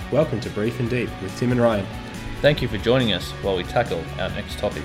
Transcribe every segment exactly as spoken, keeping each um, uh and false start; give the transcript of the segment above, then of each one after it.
Welcome to Brief and Deep with Tim and Ryan. Thank you for joining us while we tackle our next topic.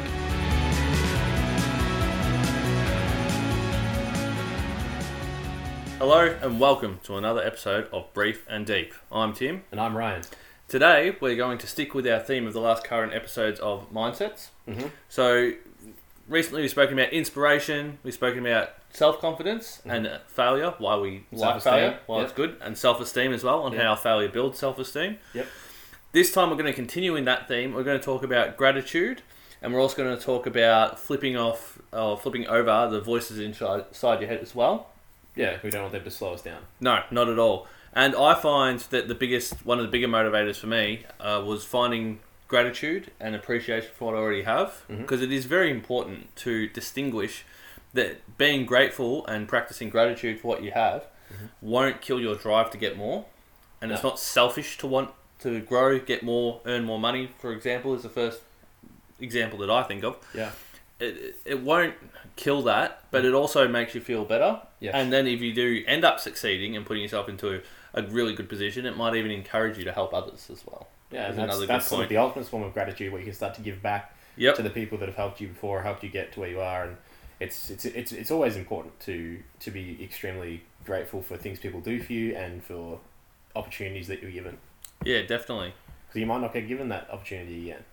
Hello and welcome to another episode of Brief and Deep. I'm Tim. And I'm Ryan. Today we're going to stick with our theme of the last current episodes of mindsets. Mm-hmm. So recently we've spoken about inspiration, we've spoken about self-confidence mm-hmm. and failure, why we like failure, why yep. it's good, and self-esteem as well, and yep. how failure builds self-esteem. Yep. This time we're going to continue in that theme. We're going to talk about gratitude, and we're also going to talk about flipping off, or flipping over the voices inside, inside your head as well. Yeah, we don't want them to slow us down. No, not at all. And I find that the biggest, one of the bigger motivators for me uh, was finding gratitude and appreciation for what I already have, because mm-hmm. it is very important to distinguish that being grateful and practicing gratitude for what you have mm-hmm. won't kill your drive to get more, and no. it's not selfish to want to grow, get more, earn more money, for example, is the first example that I think of. Yeah. It, it won't kill that, but it also makes you feel better. Yes. And then if you do end up succeeding and putting yourself into a, a really good position, it might even encourage you to help others as well. Yeah, and that's, that's sort of the ultimate form of gratitude, where you can start to give back yep. to the people that have helped you before, helped you get to where you are. And it's it's it's it's always important to to be extremely grateful for things people do for you and for opportunities that you're given. Yeah, definitely. Because you might not get given that opportunity again.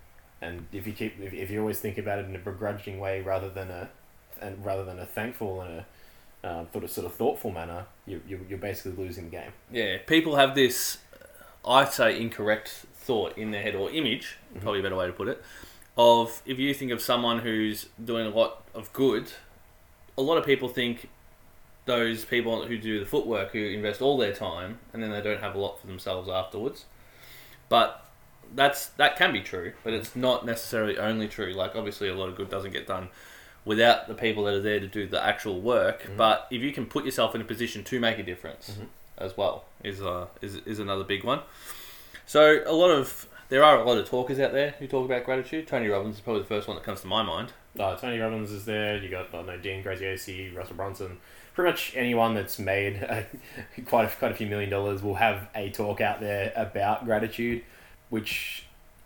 And if you keep, if, if you always think about it in a begrudging way rather than a, and rather than a thankful and a uh, sort of sort of thoughtful manner, you you you're basically losing the game. Yeah, people have this, I'd say, incorrect thought in their head, or image, mm-hmm. probably a better way to put it, of if you think of someone who's doing a lot of good, a lot of people think those people who do the footwork, who invest all their time, and then they don't have a lot for themselves afterwards. But That's that can be true, but it's not necessarily only true. Like, obviously, a lot of good doesn't get done without the people that are there to do the actual work. Mm-hmm. But if you can put yourself in a position to make a difference, mm-hmm. as well, is uh is is another big one. So a lot of there are a lot of talkers out there who talk about gratitude. Tony Robbins is probably the first one that comes to my mind. Oh, Tony Robbins is there. You got I don't know Dean Graziosi, Russell Brunson. Pretty much anyone that's made uh, quite a, quite a few million dollars will have a talk out there about gratitude, which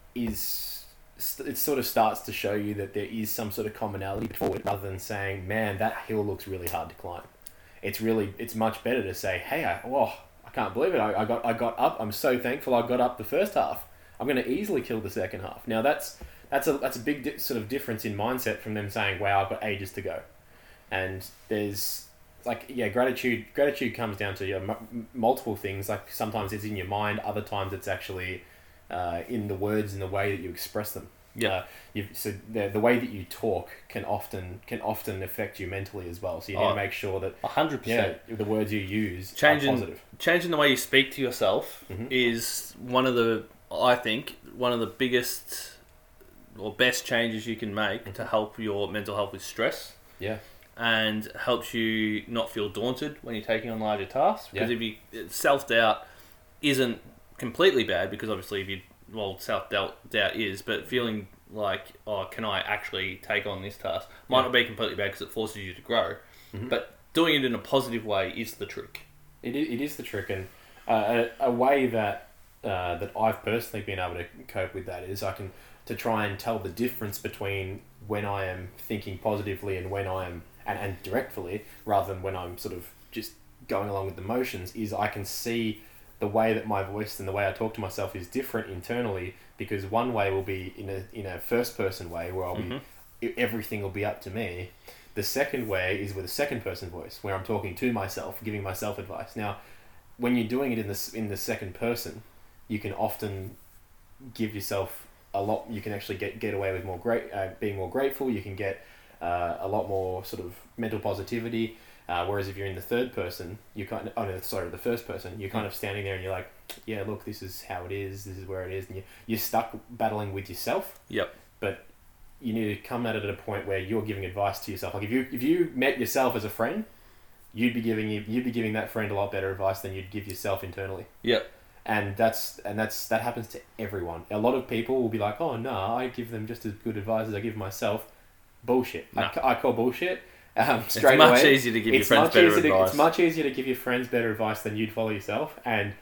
is, it sort of starts to show you that there is some sort of commonality forward, rather than saying, man, that hill looks really hard to climb. It's really, it's much better to say, hey, I, oh, I can't believe it. I, I got I got up. I'm so thankful I got up the first half. I'm going to easily kill the second half. Now, that's that's a that's a big di- sort of difference in mindset from them saying, wow, I've got ages to go. And there's, like, yeah, gratitude Gratitude comes down to, you know, m- multiple things. Like, sometimes it's in your mind, other times it's actually Uh, in the words and the way that you express them. Yeah. Uh, you so the the way that you talk can often can often affect you mentally as well. So you need oh, to make sure that a hundred percent the words you use changing, are positive. Changing the way you speak to yourself mm-hmm. is one of the I think one of the biggest or best changes you can make mm-hmm. to help your mental health with stress. Yeah. And helps you not feel daunted when you're taking on larger tasks. Because yeah. if you self doubt isn't completely bad, because obviously if you well self doubt doubt is, but feeling like, oh, can I actually take on this task might yeah. not be completely bad because it forces you to grow, mm-hmm. but doing it in a positive way is the trick. It is, it is the trick, and uh, a, a way that uh, that I've personally been able to cope with that is I can to try and tell the difference between when I am thinking positively and when I am and, and directly, rather than when I'm sort of just going along with the motions, is I can see the way that my voice and the way I talk to myself is different internally, because one way will be in a in a first person way where I'll mm-hmm. be everything will be up to me. The second way is with a second person voice where I'm talking to myself, giving myself advice. Now, when you're doing it in this in the second person, you can often give yourself a lot. You can actually get get away with more great uh, being more grateful. You can get uh, a lot more sort of mental positivity. Uh, whereas if you're in the third person, you kind of, oh no, sorry, the first person, you're kind of standing there and you're like, yeah, look, this is how it is, this is where it is, and you, you're stuck battling with yourself. Yep. But you need to come at it at a point where you're giving advice to yourself. Like if you if you met yourself as a friend, you'd be giving you you'd be giving that friend a lot better advice than you'd give yourself internally. Yep. And that's and that's that happens to everyone. A lot of people will be like, oh no, I give them just as good advice as I give myself. Bullshit. No. I, I call bullshit. Um, straight it's much away. easier to give it's your friends better advice. To, it's much easier to give your friends better advice than you'd follow yourself, and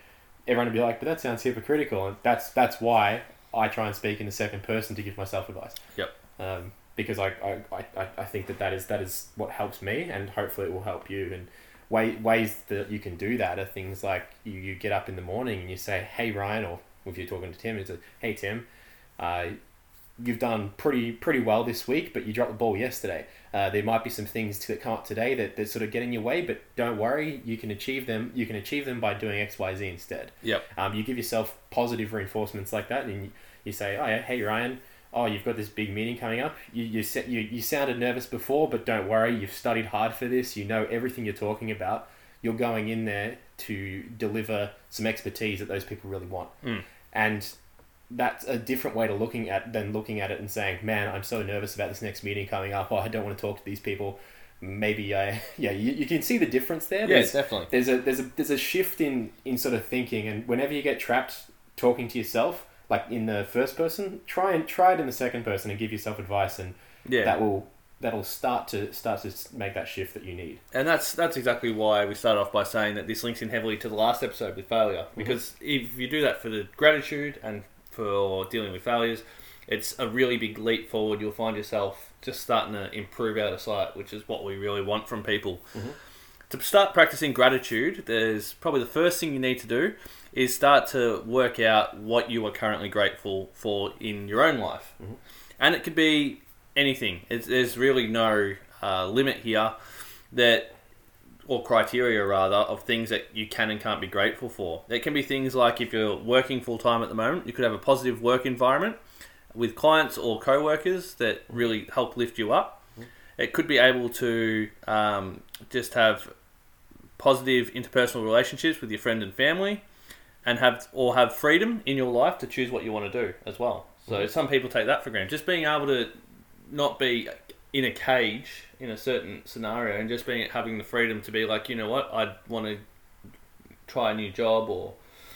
everyone would be like, but that sounds hypocritical. And that's that's why I try and speak in the second person to give myself advice. Yep. Um, because I, I, I, I think that that is, that is what helps me, and hopefully it will help you. And way, ways that you can do that are things like you, you get up in the morning and you say, hey, Ryan, or if you're talking to Tim, it's a, hey, Tim, uh, you've done pretty pretty well this week, but you dropped the ball yesterday. Uh, there might be some things that come up today that, that sort of get in your way, but don't worry, you can achieve them. You can achieve them by doing X, Y, Z instead. Yep. Um, you give yourself positive reinforcements like that, and you, you say, oh, yeah, hey, Ryan, oh, you've got this big meeting coming up. You you, set, you you sounded nervous before, but don't worry, you've studied hard for this. You know everything you're talking about. You're going in there to deliver some expertise that those people really want. Mm. And that's a different way to looking at than looking at it and saying, man, I'm so nervous about this next meeting coming up. Oh, I don't want to talk to these people. Maybe I, yeah, you, you can see the difference there. Yes, yeah, definitely. There's a, there's a, there's a shift in, in sort of thinking. And whenever you get trapped talking to yourself, like in the first person, try and try it in the second person and give yourself advice. And yeah. that will, that'll start to start to make that shift that you need. And that's that's exactly why we started off by saying that this links in heavily to the last episode with failure. Because mm-hmm. if you do that for the gratitude and for dealing with failures, it's a really big leap forward. You'll find yourself just starting to improve out of sight, which is what we really want from people. Mm-hmm. To start practicing gratitude, there's probably the first thing you need to do is start to work out what you are currently grateful for in your own life. Mm-hmm. And it could be anything. It's, there's really no uh, limit here that, or criteria rather, of things that you can and can't be grateful for. It can be things like if you're working full time at the moment, you could have a positive work environment with clients or co-workers that really help lift you up. It could be able to um, just have positive interpersonal relationships with your friend and family, and have or have freedom in your life to choose what you want to do as well. So mm-hmm. some people take that for granted. Just being able to not be in a cage in a certain scenario, and just being having the freedom to be like, you know what, I want to try a new job, or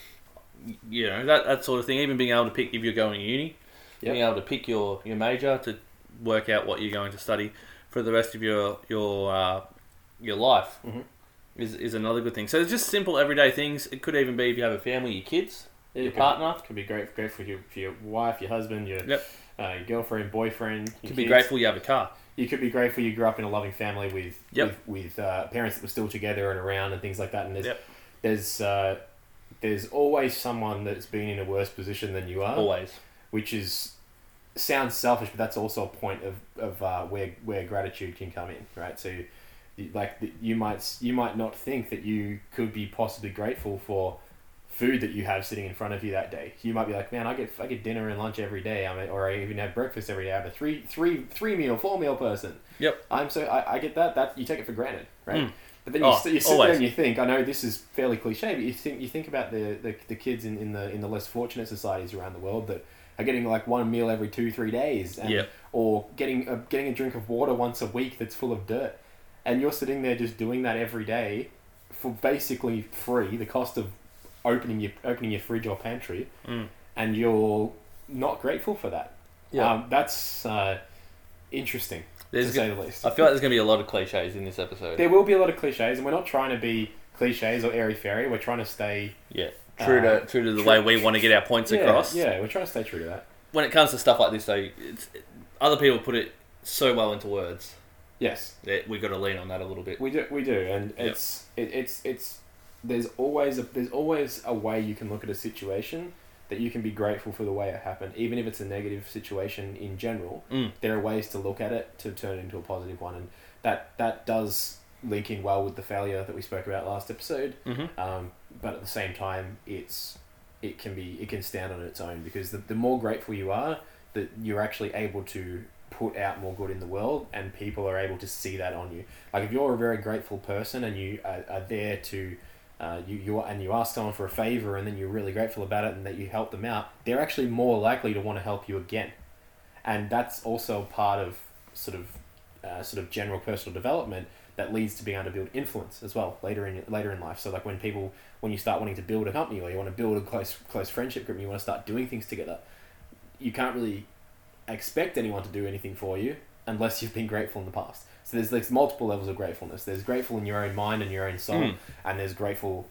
you know, that that sort of thing. Even being able to pick if you're going to uni, yep. being able to pick your, your major to work out what you're going to study for the rest of your your uh, your life mm-hmm. is is another good thing. So it's just simple everyday things. It could even be if you have a family, your kids, yeah, your could, partner. Could be great great for your for your wife, your husband, your yep. uh, your girlfriend, boyfriend. Your could kids. be grateful you have a car. You could be grateful you grew up in a loving family with yep. with, with uh, parents that were still together and around and things like that. And there's yep. there's uh, there's always someone that's been in a worse position than you are. Always, which is sounds selfish, but that's also a point of of uh, where where gratitude can come in, right? So, like you might you might not think that you could be possibly grateful for food that you have sitting in front of you that day. You might be like, man, I get I get dinner and lunch every day. I mean, or I even have breakfast every day. I'm a three three three meal, four meal person. Yep. I'm so I, I get that. That you take it for granted, right? Mm. But then you, oh, st- you sit always. there and you think, I know this is fairly cliche, but you think you think about the, the, the kids in, in the in the less fortunate societies around the world that are getting like one meal every two three days, and, yep. or getting a, getting a drink of water once a week that's full of dirt, and you're sitting there just doing that every day for basically free, the cost of opening your opening your fridge or pantry, mm. and you're not grateful for that. Yeah, um, that's uh, interesting. There's to say the least. I feel like there's going to be a lot of cliches in this episode. There will be a lot of cliches, and we're not trying to be cliches or airy-fairy. We're trying to stay... Yeah, true uh, to true to the true, way we want to get our points yeah, across. Yeah, we're trying to stay true to that. When it comes to stuff like this, though, it's, other people put it so well into words. Yes. That we've got to lean on that a little bit. We do, we do, and yep. it's it, it's it's there's always a, there's always a way you can look at a situation that you can be grateful for the way it happened, even if it's a negative situation in general. Mm. There are ways to look at it to turn it into a positive one, and that that does link in well with the failure that we spoke about last episode. Mm-hmm. Um, but at the same time, it's it can be it can stand on its own, because the the more grateful you are, that you're actually able to put out more good in the world, and people are able to see that on you. Like if you're a very grateful person and you are, are there to Uh, you you and you ask someone for a favor, and then you're really grateful about it, and that you help them out, they're actually more likely to want to help you again, and that's also part of sort of uh, sort of general personal development that leads to being able to build influence as well later in later in life. So like when people when you start wanting to build a company, or you want to build a close close friendship group, and you want to start doing things together, you can't really expect anyone to do anything for you unless you've been grateful in the past. So there's there's multiple levels of gratefulness. There's grateful in your own mind and your own soul, mm. and there's grateful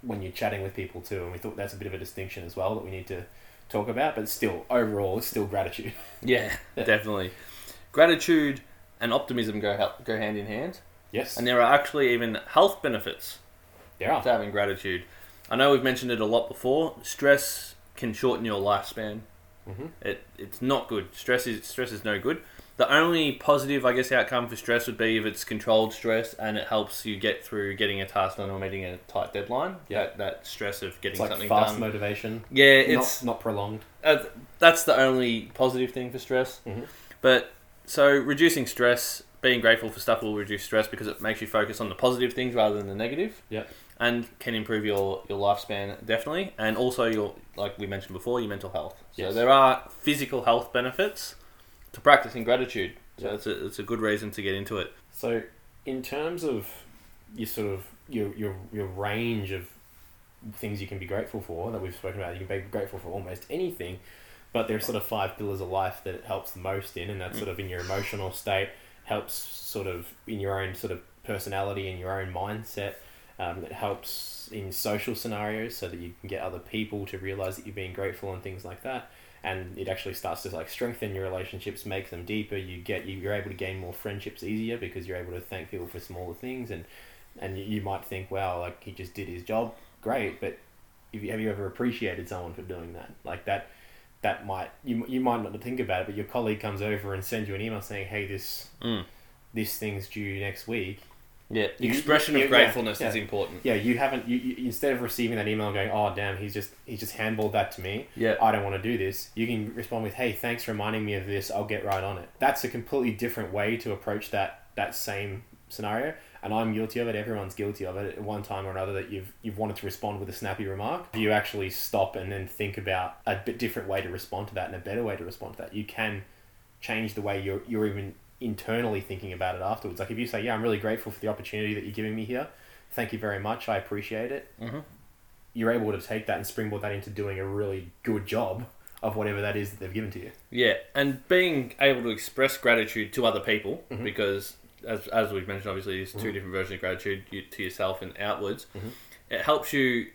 when you're chatting with people too, and we thought that's a bit of a distinction as well that we need to talk about. But still, overall, it's still gratitude. Yeah, Yeah. definitely. Gratitude and optimism go help, go hand in hand, Yes, and there are actually even health benefits there are. to having gratitude. I know we've mentioned it a lot before. Stress can shorten your lifespan. Mm-hmm. It it's not good. Stress is stress is no good. The only positive, I guess, outcome for stress would be if it's controlled stress and it helps you get through getting a task done or meeting a tight deadline. Yeah. That that stress of getting It's like something fast done. motivation. Yeah, it's not, not prolonged. uh, that's the only positive thing for stress. Mm-hmm. But so reducing stress, being grateful for stuff will reduce stress because it makes you focus on the positive things rather than the negative. Yeah. And can improve your, your lifespan, definitely. And also, your like we mentioned before, your mental health. So Yes. there are physical health benefits to practicing gratitude. So Yeah. it's a, it's a good reason to get into it. So, in terms of your sort of your your your range of things you can be grateful for that we've spoken about, you can be grateful for almost anything, but there's sort of five pillars of life that it helps the most in, and that's sort of in your emotional state, helps sort of in your own sort of personality and your own mindset. Um, it helps in social scenarios so that you can get other people to realize that you're being grateful and things like that. And it actually starts to like strengthen your relationships, make them deeper. You get you, you're able to gain more friendships easier because you're able to thank people for smaller things. And and you, you might think, wow, like he just did his job, great. But if you, have you ever appreciated someone for doing that? Like that, that might you you might not think about it, but your colleague comes over and sends you an email saying, hey, this Mm. this thing's due next week. Yeah, You- expression you- of yeah, gratefulness yeah. is important. Yeah, you haven't. You, you instead of receiving that email and going, "Oh, damn, he's just he's just handballed that to me. Yeah. I don't want to do this." You can respond with, "Hey, thanks for reminding me of this. I'll get right on it." That's a completely different way to approach that that same scenario, and I'm guilty of it. Everyone's guilty of it at one time or another. That you've you've wanted to respond with a snappy remark. If you actually stop and then think about a bit different way to respond to that and a better way to respond to that, you can change the way you're you're even internally thinking about it afterwards. Like if you say, yeah, I'm really grateful for the opportunity that you're giving me here. Thank you very much. I appreciate it. Mm-hmm. You're able to take that and springboard that into doing a really good job of whatever that is that they've given to you. Yeah, and being able to express gratitude to other people, Mhm. because as as we've mentioned, obviously there's two Mhm. different versions of gratitude, you, to yourself and outwards. Mhm. It helps you.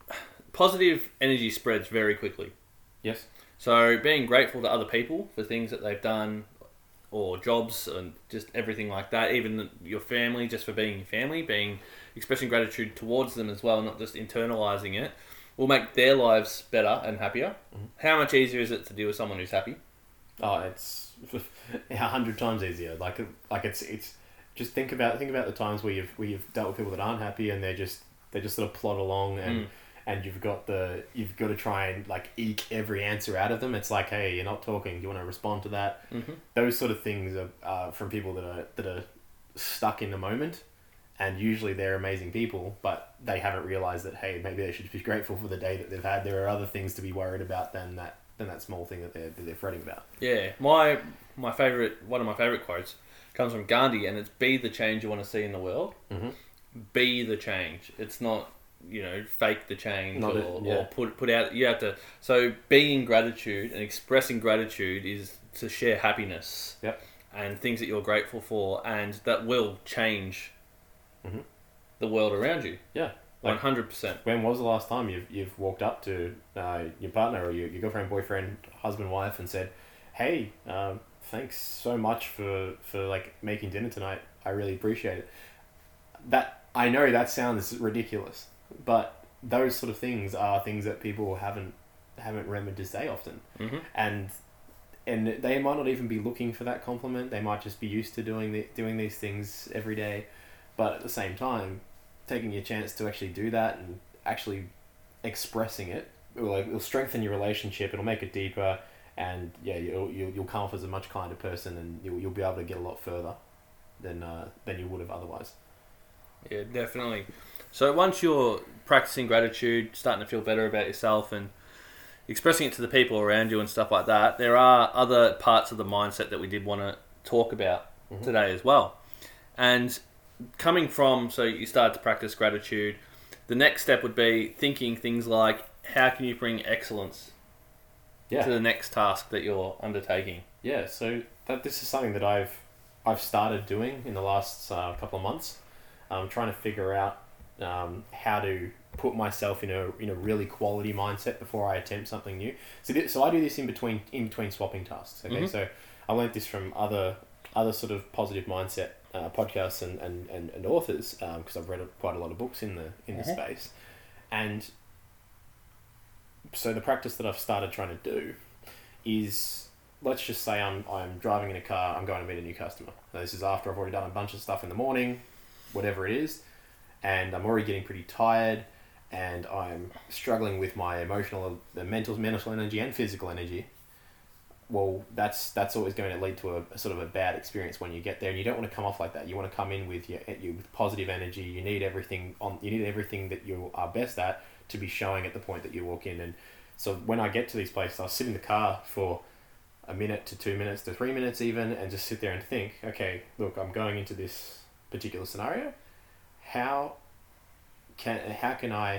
Positive energy spreads very quickly. Yes. So being grateful to other people for things that they've done, or jobs and just everything like that, even your family, just for being your family, being expressing gratitude towards them as well, not just internalizing it, will make their lives better and happier. Mhm. How much easier is it to deal with someone who's happy? Oh, it's a hundred times easier. Like like it's it's just think about think about the times where you've where you've dealt with people that aren't happy and they're just they just sort of plod along and. Mm. And you've got the you've got to try and like eke every answer out of them. It's like, hey, you're not talking. Do you want to respond to that? Mm-hmm. Those sort of things are uh, from people that are that are stuck in the moment, and usually they're amazing people, but they haven't realized that hey, maybe they should be grateful for the day that they've had. There are other things to be worried about than that than that small thing that they're that they're fretting about. Yeah, my my favorite one of my favorite quotes comes from Gandhi, and it's "Be the change you want to see in the world. Mm-hmm. Be the change." It's not, you know, fake the change Not or, it, yeah. or put put out. You have to. So being gratitude and expressing gratitude is to share happiness. Yep. And things that you're grateful for, and that will change Mhm. the world around you. Yeah. One Like, hundred percent. when was the last time you've you've walked up to uh, your partner or your, your girlfriend, boyfriend, husband, wife, and said, "Hey, um, thanks so much for for like making dinner tonight. I really appreciate it." That I know that sounds ridiculous, but those sort of things are things that people haven't haven't remembered to say often, Mm-hmm. and and they might not even be looking for that compliment. They might just be used to doing the, doing these things every day, but at the same time, taking your chance to actually do that and actually expressing it, it will, like, it'll strengthen your relationship. It'll make it deeper, and yeah, you'll you'll, you'll come off as a much kinder person, and you'll you'll be able to get a lot further than uh, than you would have otherwise. Yeah, definitely. So once you're practicing gratitude, starting to feel better about yourself and expressing it to the people around you and stuff like that, there are other parts of the mindset that we did want to talk about Mhm. today as well. And coming from, so you started to practice gratitude, the next step would be thinking things like, how can you bring excellence Yeah. to the next task that you're undertaking? Yeah, so that this is something that I've I've started doing in the last uh, couple of months. I'm trying to figure out um, how to put myself in a in a really quality mindset before I attempt something new. So this, so I do this in between in between swapping tasks. Okay, Mm-hmm. so I learned this from other other sort of positive mindset uh, podcasts and, and, and, and authors because um, I've read a, quite a lot of books in the in the Mm-hmm. space, and so the practice that I've started trying to do is, let's just say I'm I'm driving in a car, I'm going to meet a new customer. Now, this is after I've already done a bunch of stuff in the morning, whatever it is, and I'm already getting pretty tired, and I'm struggling with my emotional, the mental, mental energy and physical energy. Well, that's that's always going to lead to a, a sort of a bad experience when you get there, and you don't want to come off like that. You want to come in with your, you with positive energy. You need everything on. You need everything that you are best at to be showing at the point that you walk in. And so when I get to these places, I'll sit in the car for a minute to two minutes to three minutes even, and just sit there and think, okay, look, I'm going into this particular scenario. How can how can I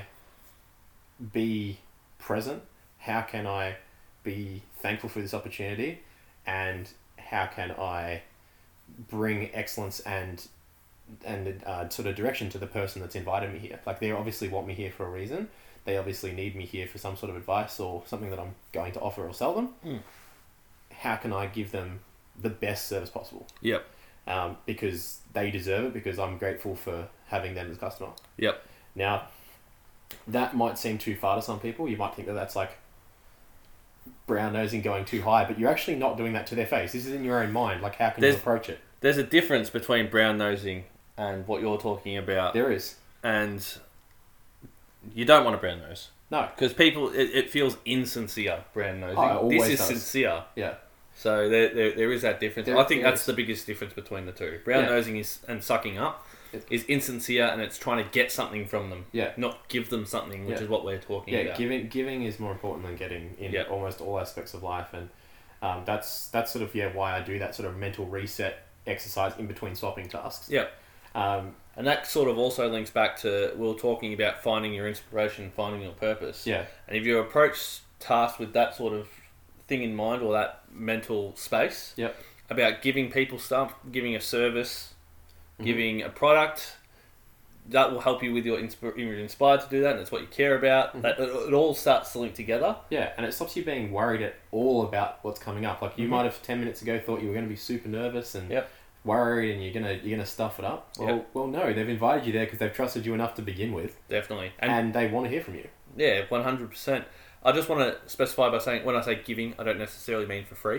be present? How can I be thankful for this opportunity, and how can I bring excellence and and uh, sort of direction to the person that's invited me here? Like, they obviously want me here for a reason. They obviously need me here for some sort of advice or something that I'm going to offer or sell them. Mm. How can I give them the best service possible? Yep. Um, because they deserve it, because I'm grateful for having them as a customer. Yep. Now, that might seem too far to some people. You might think that that's like brown nosing going too high, but you're actually not doing that to their face. This is in your own mind. Like, how can There's- you approach it? There's a difference between brown nosing and what you're talking about, There is. and you don't want a brown nose No. because people it, it feels insincere. Brown nosing. Oh, it this always is does. sincere. Yeah. So there, there, there is that difference. There- I think there that's is. the biggest difference between the two. Brown Yeah. nosing is and sucking up It- is insincere, and it's trying to get something from them, Yeah. not give them something, which Yeah. is what we're talking Yeah. about. Giving giving is more important than getting in Yeah. almost all aspects of life, and um, that's that's sort of yeah why I do that sort of mental reset exercise in between swapping tasks. Yeah. Um, And that sort of also links back to we were talking about finding your inspiration, finding your purpose. yeah. And if you approach tasks with that sort of thing in mind, or that mental space, Yep. about giving people stuff, giving a service, Mhm. giving a product, that will help you with your insp- you're inspired to do that, and it's what you care about. Mhm. That it, it all starts to link together. Yeah, and it stops you being worried at all about what's coming up. Like, you Mhm. might have ten minutes ago thought you were going to be super nervous and Yep. worried, and you're gonna you're gonna stuff it up. Well, Yep. well, no, they've invited you there because they've trusted you enough to begin with, Definitely. and, And, they want to hear from you. yeah, one hundred percent. I just want to specify by saying, when I say giving, I don't necessarily mean for free.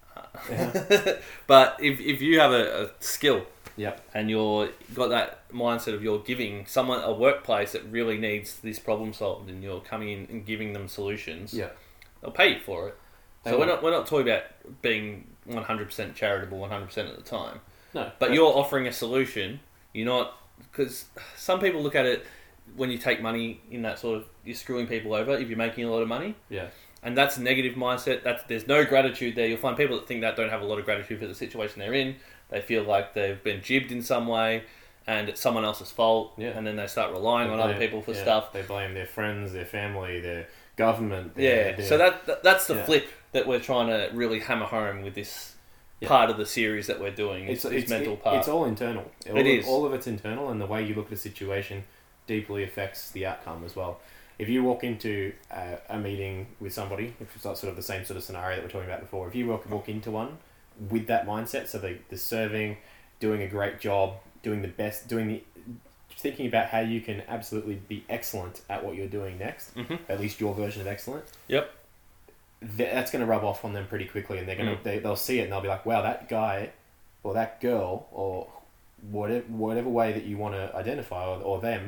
Yeah. But if, if you have a, a skill Yep. and you're got that mindset of you're giving someone a workplace that really needs this problem solved, and you're coming in and giving them solutions, Yeah. they'll pay you for it. They so we're will. not we're not talking about being one hundred percent charitable one hundred percent of the time, No. but you're offering a solution. You're not, because some people look at it when you take money in that sort of, you're screwing people over if you're making a lot of money. Yeah. And that's a negative mindset. That's, there's no gratitude there. You'll find people that think that don't have a lot of gratitude for the situation they're in. They feel like they've been jibbed in some way, and it's someone else's fault. Yeah. And then they start relying They on other blame- people for yeah, stuff. They blame their friends, their family, their government. Yeah. Their, their, So that, that that's the Yeah. flip that we're trying to really hammer home with this Yeah. part of the series that we're doing. It's, it's this it's mental it- part. It's all internal. All It of, is. all of it's internal, and the way you look at a situation deeply affects the outcome as well. If you walk into a, a meeting with somebody, which is sort of the same sort of scenario that we're talking about before, if you walk, walk into one with that mindset, so the, the serving, doing a great job, doing the best, doing the, thinking about how you can absolutely be excellent at what you're doing next, Mhm. at least your version of excellent. Yep. th- That's going to rub off on them pretty quickly, and they're gonna Mm. they, they'll see it and they'll be like, wow, that guy or that girl or whatever whatever way that you want to identify, or, or them,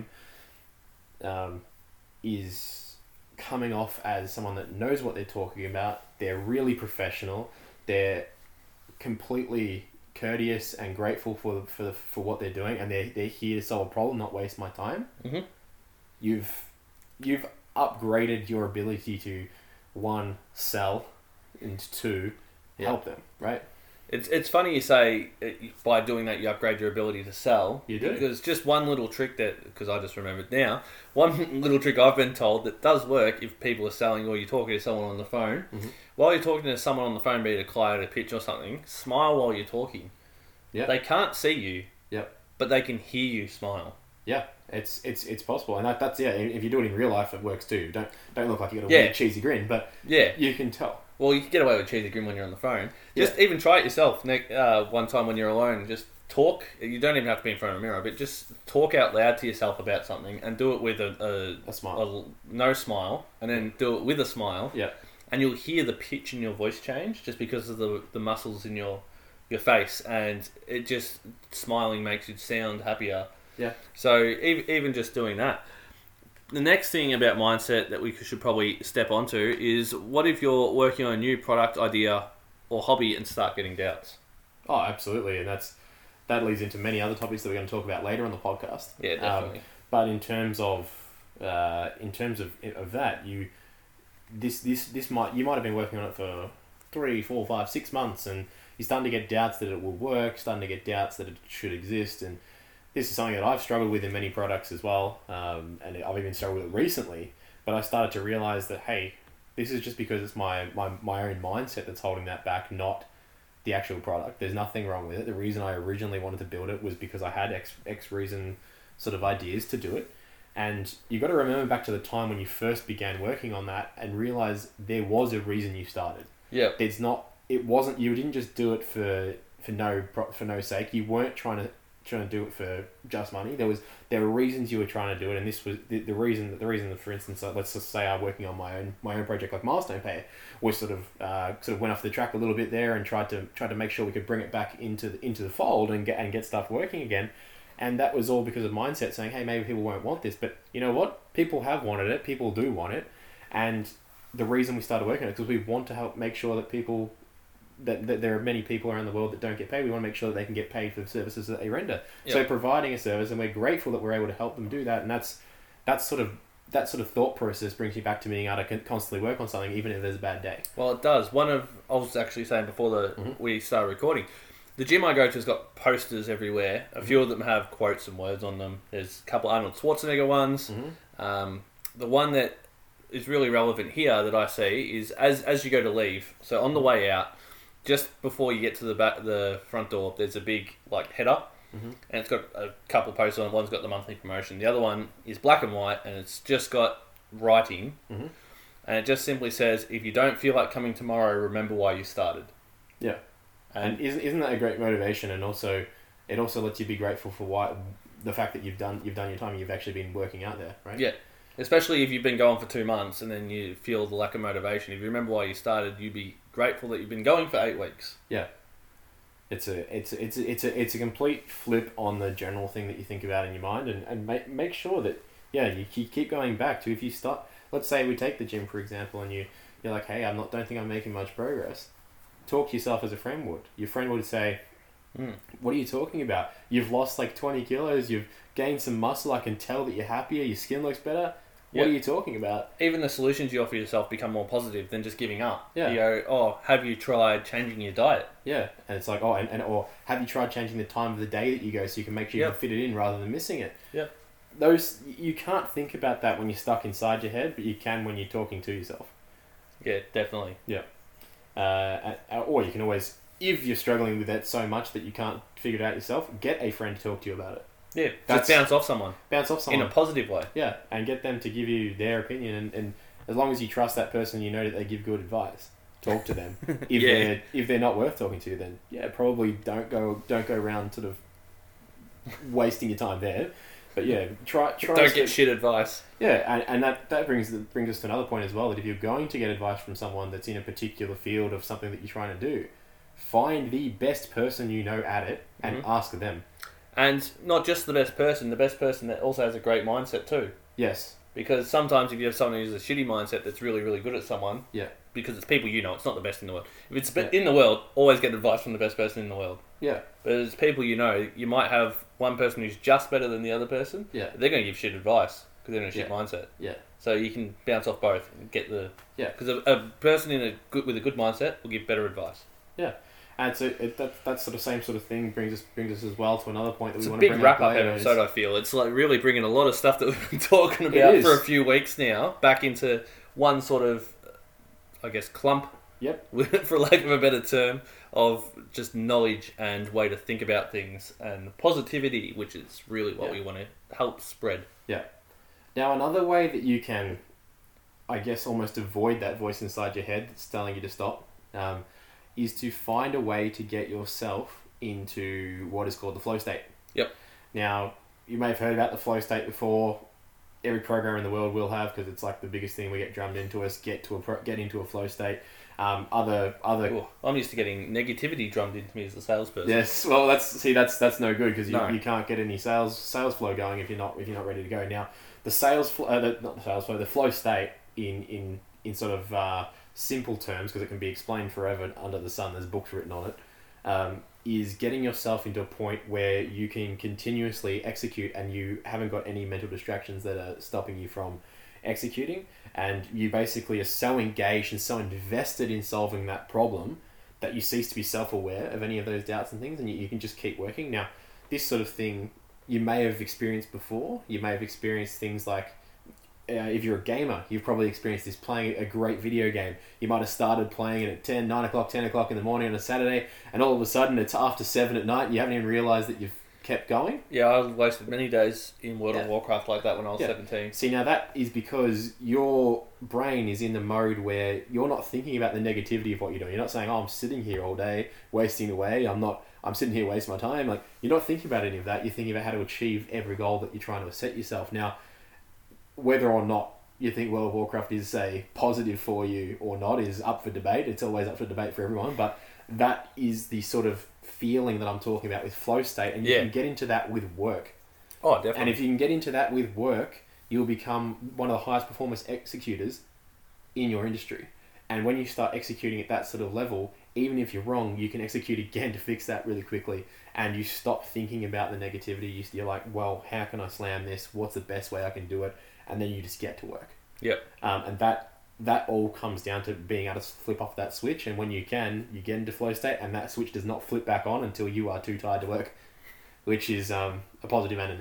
um, is coming off as someone that knows what they're talking about. They're really professional. They're completely courteous and grateful for for for what they're doing, and they're they're here to solve a problem, not waste my time. Mhm. You've you've upgraded your ability to, one, sell, and two, Yeah. help them, right? It's it's funny you say uh, by doing that you upgrade your ability to sell. You do. Because just one little trick that, because I just remembered now, one little trick I've been told that does work if people are selling or you're talking to someone on the phone. Mhm. While you're talking to someone on the phone, be it a client, a pitch or something, smile while you're talking. Yeah. They can't see you, Yep. but they can hear you smile. Yeah, it's it's it's possible, and that, that's yeah. If you do it in real life, it works too. Don't don't look like you got a Yeah. weird cheesy grin, but Yeah. you can tell. Well, you can get away with cheesy grin when you're on the phone. Just Yeah. even try it yourself. Nick, uh, one time when you're alone, just talk. You don't even have to be in front of a mirror, but just talk out loud to yourself about something and do it with a, a, A smile. a no smile, and then do it with a smile. Yeah. And you'll hear the pitch in your voice change just because of the the muscles in your your face, and it just smiling makes you sound happier. Yeah. So even even just doing that. The next thing about mindset that we should probably step onto is what if you're working on a new product idea or hobby and start getting doubts? Oh, absolutely, and that's that leads into many other topics that we're going to talk about later on the podcast. Yeah, definitely. Um, but in terms of uh, in terms of of that, you this this this might you might have been working on it for three, four, five, six months, and you're starting to get doubts that it will work, starting to get doubts that it should exist, and this is something that I've struggled with in many products as well, um, and I've even struggled with it recently. But I started to realize that hey, this is just because it's my my my own mindset that's holding that back, not the actual product. There's nothing wrong with it. The reason I originally wanted to build it was because I had X, X reason sort of ideas to do it. And you got to remember back to the time when you first began working on that and realize there was a reason you started. Yeah. It's not, it wasn't, you didn't just do it for, for no, pro- for no sake. You weren't trying to, trying to do it for just money. There was, there were reasons you were trying to do it. And this was the, the reason, the reason that, for instance, uh, let's just say I'm working on my own, my own project like Milestone Pay, we sort of, uh, sort of went off the track a little bit there and tried to, tried to make sure we could bring it back into the, into the fold and get, and get stuff working again. And that was all because of mindset saying, hey, maybe people won't want this. But you know what? People have wanted it. People do want it. And the reason we started working on it is because we want to help make sure that people, that, that there are many people around the world that don't get paid. We want to make sure that they can get paid for the services that they render. Yep. So providing a service, and we're grateful that we're able to help them do that. And that's that's sort of that sort of thought process brings you back to being able to constantly work on something, even if there's a bad day. Well, it does. One of I was actually saying before the Mm-hmm. we started recording, the gym I go to has got posters everywhere. A few of them have quotes and words on them. There's a couple Arnold Schwarzenegger ones. Mm-hmm. Um, the one that is really relevant here that I see is as as you go to leave. So on the way out, just before you get to the back, the front door, there's a big like header, Mm-hmm. and it's got a couple of posters on it. One's got the monthly promotion. The other one is black and white, and it's just got writing, Mm-hmm. and it just simply says, "If you don't feel like coming tomorrow, remember why you started." Yeah. And isn't isn't that a great motivation? And also, it also lets you be grateful for why the fact that you've done you've done your time. And you've actually been working out there, right? Yeah, especially if you've been going for two months and then you feel the lack of motivation. If you remember why you started, you'd be grateful that you've been going for eight weeks. Yeah. It's a it's a, it's a, it's a it's a complete flip on the general thing that you think about in your mind, and, and make make sure that yeah you keep keep going back to if you start. Let's say we take the gym for example, and you you're like, hey, I'm not don't think I'm making much progress. Talk to yourself as a friend would. Your friend would say, Mm. what are you talking about? You've lost like twenty kilos, you've gained some muscle, I can tell that you're happier, your skin looks better. What Yep. are you talking about? Even the solutions you offer yourself become more positive than just giving up. Yeah. You go, oh, have you tried changing your diet? Yeah, and it's like, oh, and, and or have you tried changing the time of the day that you go so you can make sure you Yep. can fit it in rather than missing it? Yep. Those, you can't think about that when you're stuck inside your head, but you can when you're talking to yourself. Yeah, definitely. Uh, and- or you can always, if you're struggling with that so much that you can't figure it out yourself, get a friend to talk to you about it. Yeah, That's- just bounce off someone Bounce off someone. in a positive way. Yeah, and get them to give you their opinion, and, and as long as you trust that person, you know that they give good advice. Talk to them. If Yeah. they're if they're not worth talking to, then yeah, probably don't go don't go around sort of wasting your time there. But yeah, try try. Don't to- get shit advice. Yeah, and, and that, that brings brings us to another point as well. That if you're going to get advice from someone that's in a particular field of something that you're trying to do, find the best person you know at it and Mhm. ask them. And not just the best person, the best person that also has a great mindset too. Yes. Because sometimes if you have someone who's a shitty mindset that's really, really good at someone, Yeah. because it's people you know, it's not the best in the world. If it's be- Yeah. in the world, always get advice from the best person in the world. Yeah. But as people you know, you might have one person who's just better than the other person. Yeah. They're going to give shit advice because they're in a shit Yeah. mindset. Yeah. So you can bounce off both and get the Yeah. Because a, a person in a good with a good mindset will give better advice. And so it, that that sort of same sort of thing brings us brings us as well to another point that It's we a want big to bring wrap up up later. episode. I feel it's like really bringing a lot of stuff that we've been talking It about is. for a few weeks now back into one sort of, I guess, clump Yep. for lack of a better term, of just knowledge and way to think about things and positivity, which is really what Yeah. we want to help spread. Yeah. Now, another way that you can, I guess, almost avoid that voice inside your head that's telling you to stop, um, is to find a way to get yourself into what is called the flow state. Yep. Now, you may have heard about the flow state before. Every programmer in the world will have, because it's like the biggest thing we get drummed into us. Get to a pro- get into a flow state. Um, other other. Ooh, I'm used to getting negativity drummed into me as a salesperson. Yes, well, that's see, that's that's no good because you, No. you can't get any sales sales flow going if you're not if you're not ready to go. Now, the sales flow, uh, the, not the sales flow, the flow state in in in sort of uh, simple terms, because it can be explained forever under the sun. There's books written on it. Um, is getting yourself into a point where you can continuously execute and you haven't got any mental distractions that are stopping you from executing, and you basically are so engaged and so invested in solving that problem that you cease to be self-aware of any of those doubts and things, and you, you can just keep working. Now, this sort of thing you may have experienced before. You may have experienced things like, uh, if you're a gamer, you've probably experienced this playing a great video game. You might have started playing it at ten, nine o'clock, ten o'clock in the morning on a Saturday, and all of a sudden it's after seven at night and you haven't even realised that you've kept going. Yeah, I wasted many days in World Yeah. of Warcraft like that when I was Yeah. seventeen. See, now that is because your brain is in the mode where you're not thinking about the negativity of what you're doing. You're not saying, oh, I'm sitting here all day wasting away. I'm not, I'm sitting here wasting my time. Like, you're not thinking about any of that. You're thinking about how to achieve every goal that you're trying to set yourself. Now, whether or not you think World of Warcraft is, say, positive for you or not is up for debate. It's always up for debate for everyone. But that is the sort of feeling that I'm talking about with flow state. And you Yeah. can get into that with work. Oh, definitely. And if you can get into that with work, you'll become one of the highest performance executors in your industry. And when you start executing at that sort of level, even if you're wrong, you can execute again to fix that really quickly. And you stop thinking about the negativity. You- You're like, well, how can I slam this? What's the best way I can do it? And then you just get to work. Yep. Um, and that that all comes down to being able to flip off that switch. And when you can, you get into flow state, and that switch does not flip back on until you are too tired to work, which is um, a positive and a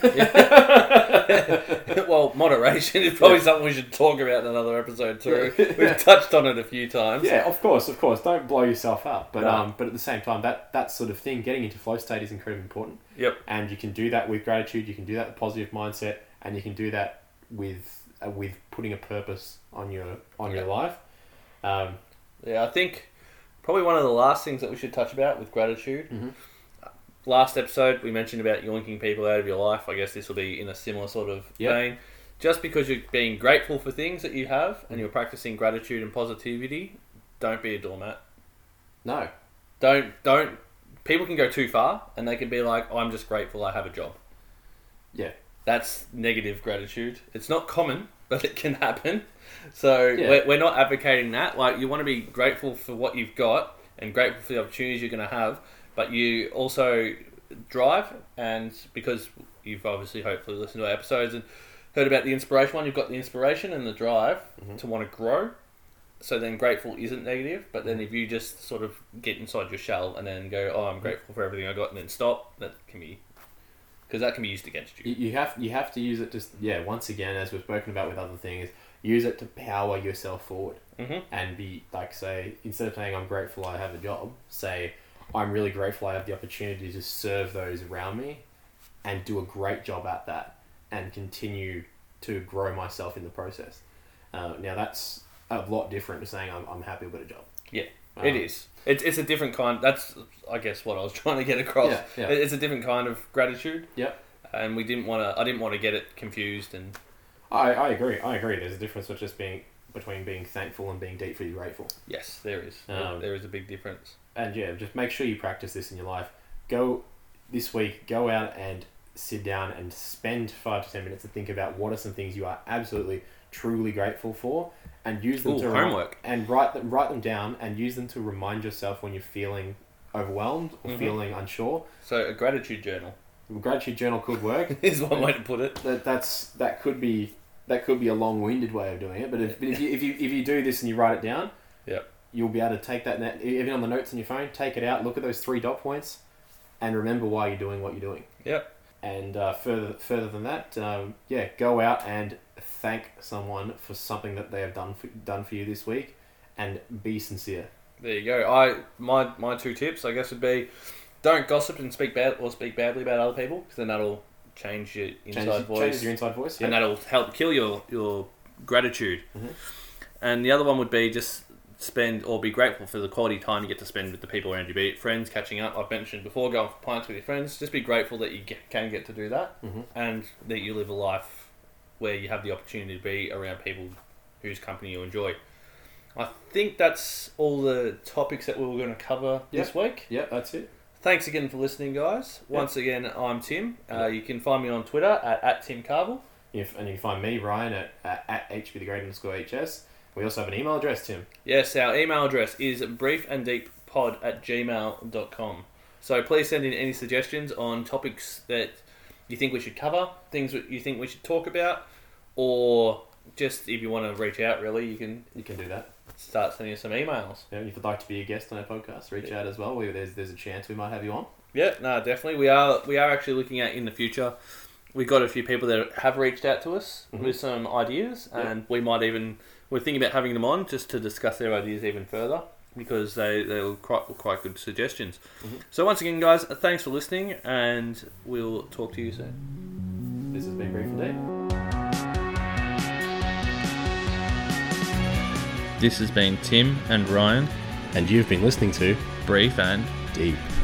negative. Well, moderation is probably Yeah. something we should talk about in another episode too. We've touched on it a few times. Yeah, of course, of course. Don't blow yourself up. But No. um, but at the same time, that, that sort of thing, getting into flow state is incredibly important. Yep. And you can do that with gratitude. You can do that with positive mindset, and you can do that with uh, with putting a purpose on your on your Yeah. life. Um, Yeah, I think probably one of the last things that we should touch about with gratitude. Mhm. Last episode, we mentioned about yoinking people out of your life. I guess this will be in a similar sort of Yep. vein. Just because you're being grateful for things that you have and you're practicing gratitude and positivity, don't be a doormat. no. Don't don't. People can go too far and they can be like, "I'm just grateful I have a job." Yeah. That's negative gratitude. It's not common, but it can happen. So Yeah. we're, we're not advocating that. Like, you want to be grateful for what you've got and grateful for the opportunities you're going to have, but you also drive, and because you've obviously hopefully listened to our episodes and heard about the inspiration one, you've got the inspiration and the drive Mm-hmm. to want to grow. So then grateful isn't negative, but then if you just sort of get inside your shell and then go, oh, I'm grateful for everything I got, and then stop, that can be, because that can be used against you. You, you have you have to use it just yeah. Once again, as we've spoken about with other things, use it to power yourself forward. Mm-hmm. And be like, say, instead of saying I'm grateful I have a job, say I'm really grateful I have the opportunity to serve those around me and do a great job at that and continue to grow myself in the process. Uh, now that's a lot different to saying I'm, I'm happy with a job. Yeah, Um, it is. It's, it's a different kind. That's, I guess, what I was trying to get across. Yeah, yeah. It's a different kind of gratitude. Yep. And we didn't want to. I didn't want to get it confused. And I, I agree. I agree. There's a difference with just being between being thankful and being deeply grateful. yes, there is. Um, there is a big difference. And yeah, just make sure you practice this in your life. Go this week, go out and sit down and spend five to ten minutes to think about what are some things you are absolutely, truly grateful for, and use them Ooh, to homework. and write them, write them down, and use them to remind yourself when you're feeling overwhelmed or Mhm. feeling unsure. So a gratitude journal A gratitude journal could work. is one way to put it. that that's that could be that could be a long-winded way of doing it. But if, but if you if you if you do this and you write it down, Yep. you'll be able to take that, net- even on the notes on your phone, take it out, look at those three dot points, and remember why you're doing what you're doing. Yep. And uh, further further than that, um, yeah, go out and thank someone for something that they have done for, done for you this week, and be sincere. There you go. I my my two tips, I guess, would be don't gossip and speak bad or speak badly about other people, because then that'll change your inside Changes, voice, changes your inside voice, yeah. and that'll help kill your your gratitude. Mm-hmm. And the other one would be just spend or be grateful for the quality time you get to spend with the people around you, be it friends, catching up. I've mentioned before, going for pints with your friends. Just be grateful that you get, can get to do that, Mm-hmm. and that you live a life where you have the opportunity to be around people whose company you enjoy. I think that's all the topics that we were going to cover Yep. this week. Yeah, that's it. Thanks again for listening, guys. Yep. Once again, I'm Tim. Uh, Yep. You can find me on Twitter at, at Tim Carville. If, and you can find me, Ryan, at, at, at hbthegreat underscore hs. We also have an email address, Tim. Yes, our email address is briefanddeeppod at gmail dot com. So please send in any suggestions on topics that you think we should cover, things that you think we should talk about, or just if you want to reach out, really, you can You can do that. start sending us some emails. Yeah, if you'd like to be a guest on our podcast, reach out as well. We, there's there's a chance we might have you on. Yeah, no, definitely. We are we are actually looking at in the future. We've got a few people that have reached out to us Mhm. with some ideas, Yep. and we might even we're thinking about having them on just to discuss their ideas even further, because they they were quite quite good suggestions. Mhm. So once again, guys, thanks for listening, and we'll talk to you soon. This has been Brief and Deep. This has been Tim and Ryan, And you've been listening to Brief and Deep.